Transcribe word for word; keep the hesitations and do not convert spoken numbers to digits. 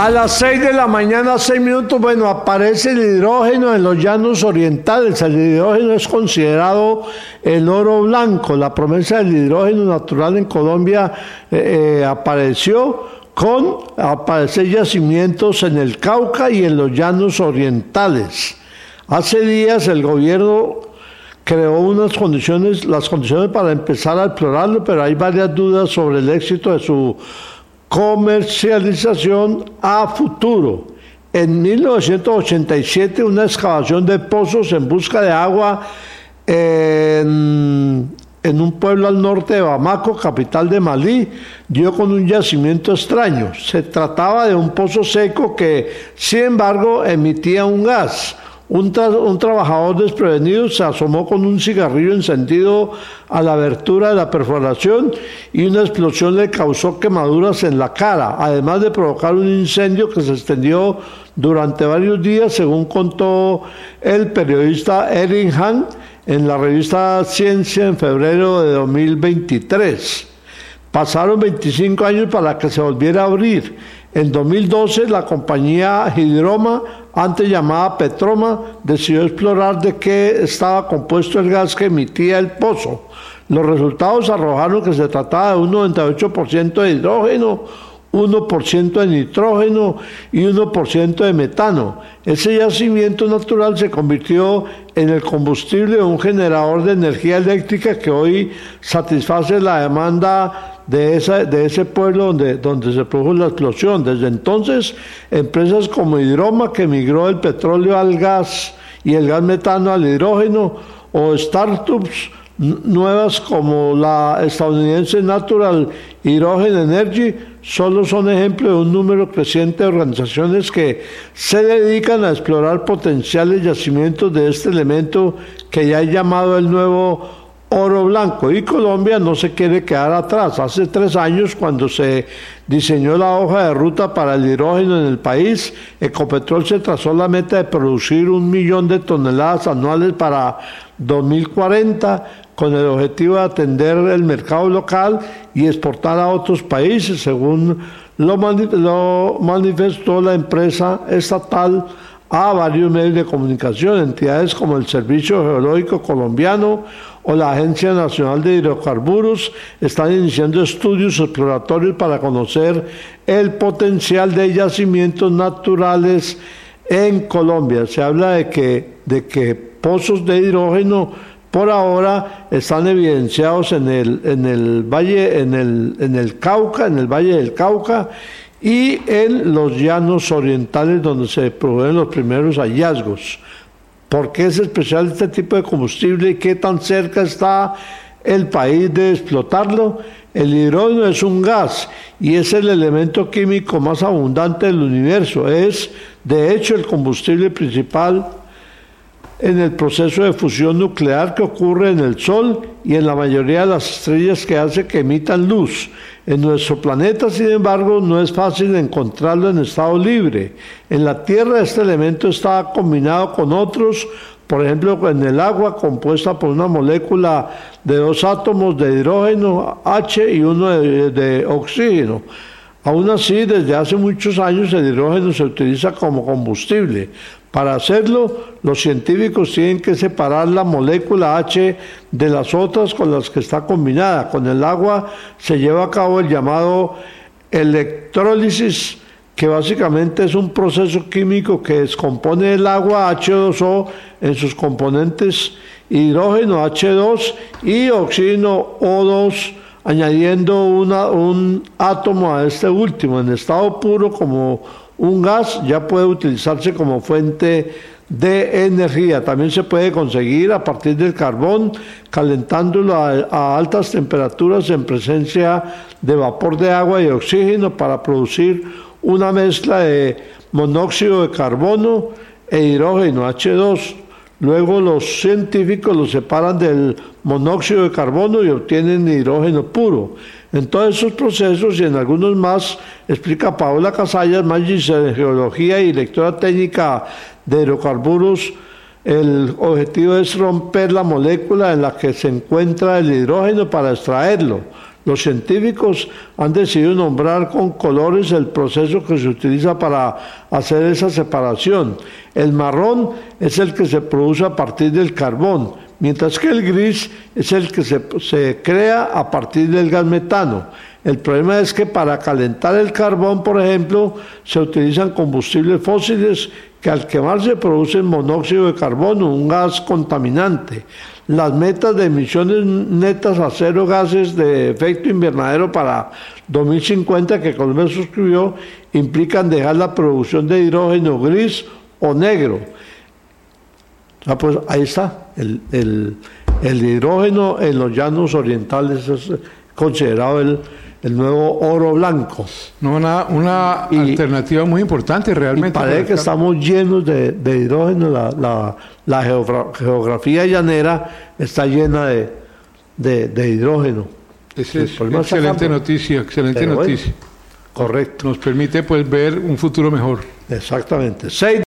A las seis de la mañana, seis minutos, bueno, aparece el hidrógeno en los llanos orientales. El hidrógeno es considerado el oro blanco. La promesa del hidrógeno natural en Colombia eh, eh, apareció con aparecer yacimientos en el Cauca y en los llanos orientales. Hace días el gobierno creó unas condiciones, las condiciones para empezar a explorarlo, pero hay varias dudas sobre el éxito de su comercialización a futuro. En mil novecientos ochenta y siete, una excavación de pozos en busca de agua en, en un pueblo al norte de Bamako, capital de Malí, dio con un yacimiento extraño. Se trataba de un pozo seco que, sin embargo, emitía un gas. Un, tra un trabajador desprevenido se asomó con un cigarrillo encendido a la abertura de la perforación y una explosión le causó quemaduras en la cara, además de provocar un incendio que se extendió durante varios días, según contó el periodista Erin Han en la revista Ciencia en febrero de dos mil veintitrés. Pasaron veinticinco años para que se volviera a abrir. En dos mil doce, la compañía Hidroma, antes llamada Petroma, decidió explorar de qué estaba compuesto el gas que emitía el pozo. Los resultados arrojaron que se trataba de un noventa y ocho por ciento de hidrógeno, uno por ciento de nitrógeno y uno por ciento de metano. Ese yacimiento natural se convirtió en el combustible de un generador de energía eléctrica que hoy satisface la demanda de, esa, de ese pueblo donde, donde se produjo la explosión. Desde entonces, empresas como Hidroma, que migró el petróleo al gas y el gas metano al hidrógeno, o startups nuevas como la estadounidense Natural Hydrogen Energy, solo son ejemplos de un número creciente de organizaciones que se dedican a explorar potenciales yacimientos de este elemento que ya he llamado el nuevo oro blanco. Y Colombia no se quiere quedar atrás. Hace tres años, cuando se diseñó la hoja de ruta para el hidrógeno en el país, Ecopetrol se trazó la meta de producir un millón de toneladas anuales para dos mil cuarenta, con el objetivo de atender el mercado local y exportar a otros países, según lo, manif lo manifestó la empresa estatal a varios medios de comunicación. Entidades como el Servicio Geológico Colombiano o la Agencia Nacional de Hidrocarburos están iniciando estudios exploratorios para conocer el potencial de yacimientos naturales en Colombia. Se habla de que, de que pozos de hidrógeno por ahora están evidenciados en el, en el valle, en el, en el Cauca, en el Valle del Cauca y en los llanos orientales, donde se produjeron los primeros hallazgos. ¿Por qué es especial este tipo de combustible y qué tan cerca está el país de explotarlo? El hidrógeno es un gas y es el elemento químico más abundante del universo. Es, de hecho, el combustible principal en el proceso de fusión nuclear que ocurre en el Sol y en la mayoría de las estrellas que hace que emitan luz. En nuestro planeta, sin embargo, no es fácil encontrarlo en estado libre. En la Tierra este elemento está combinado con otros, por ejemplo, en el agua, compuesta por una molécula de dos átomos de hidrógeno, H, y uno de, de oxígeno. Aún así, desde hace muchos años el hidrógeno se utiliza como combustible. Para hacerlo, los científicos tienen que separar la molécula H de las otras con las que está combinada. Con el agua se lleva a cabo el llamado electrólisis, que básicamente es un proceso químico que descompone el agua H dos O en sus componentes hidrógeno H dos y oxígeno O dos, añadiendo una, un átomo a este último. En estado puro, como un gas, ya puede utilizarse como fuente de energía. También se puede conseguir a partir del carbón, calentándolo a, a altas temperaturas en presencia de vapor de agua y oxígeno para producir una mezcla de monóxido de carbono e hidrógeno H dos. Luego los científicos lo separan del monóxido de carbono y obtienen hidrógeno puro. En todos esos procesos y en algunos más, explica Paola Casallas, magíster en Geología y lectora técnica de hidrocarburos, el objetivo es romper la molécula en la que se encuentra el hidrógeno para extraerlo. Los científicos han decidido nombrar con colores el proceso que se utiliza para hacer esa separación. El marrón es el que se produce a partir del carbón, mientras que el gris es el que se, se crea a partir del gas metano. El problema es que para calentar el carbón, por ejemplo, se utilizan combustibles fósiles que al quemarse producen monóxido de carbono, un gas contaminante. Las metas de emisiones netas a cero gases de efecto invernadero para dos mil cincuenta que Colombia suscribió implican dejar la producción de hidrógeno gris o negro. Ah, pues ahí está, el, el, el hidrógeno en los llanos orientales es considerado el, el nuevo oro blanco. No, una, una y, alternativa muy importante realmente. Y parece que estamos llenos de, de hidrógeno, la, la, la geografía llanera está llena de, de, de hidrógeno. Esa es excelente noticia, excelente Pero noticia. Bueno, correcto. Nos permite pues ver un futuro mejor. Exactamente. Seis